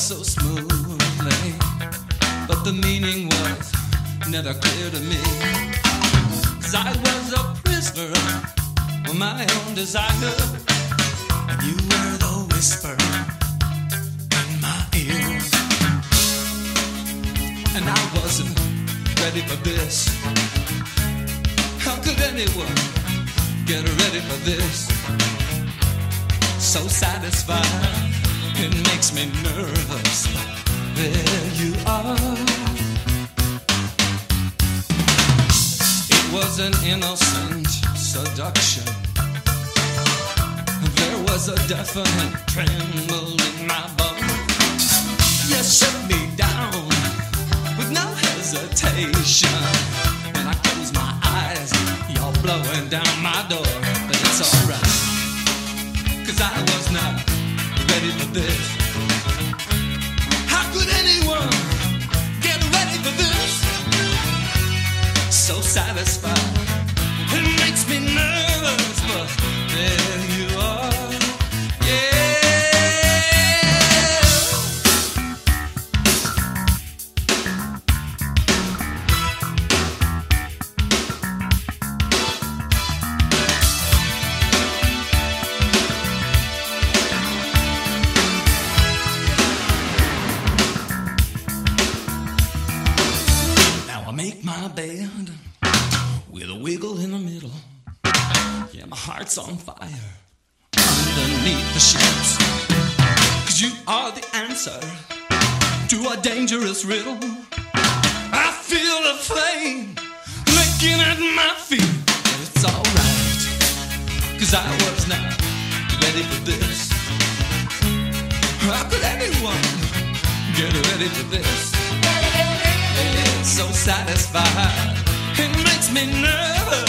so smoothly, but the meaning was never clear to me. 'Cause I was a prisoner of my own desire, and you were the whisper in my ear. And I wasn't ready for this. How could anyone get ready for this? So satisfied, it makes me nervous. There you are. It was an innocent seduction. There was a definite tremble in my bones. You shook me down with no hesitation. When I close my eyes, you're blowing down my door. But it's alright, 'cause I was not ready for this. How could anyone get ready for this? So satisfied, it makes me nervous, but there you are, yeah. Make my bed with a wiggle in the middle. Yeah, my heart's on fire underneath the sheets. 'Cause you are the answer to a dangerous riddle. I feel the flame licking at my feet. It's alright, 'cause I was not ready for this. How could anyone get ready for this? It's so satisfied, it makes me nervous.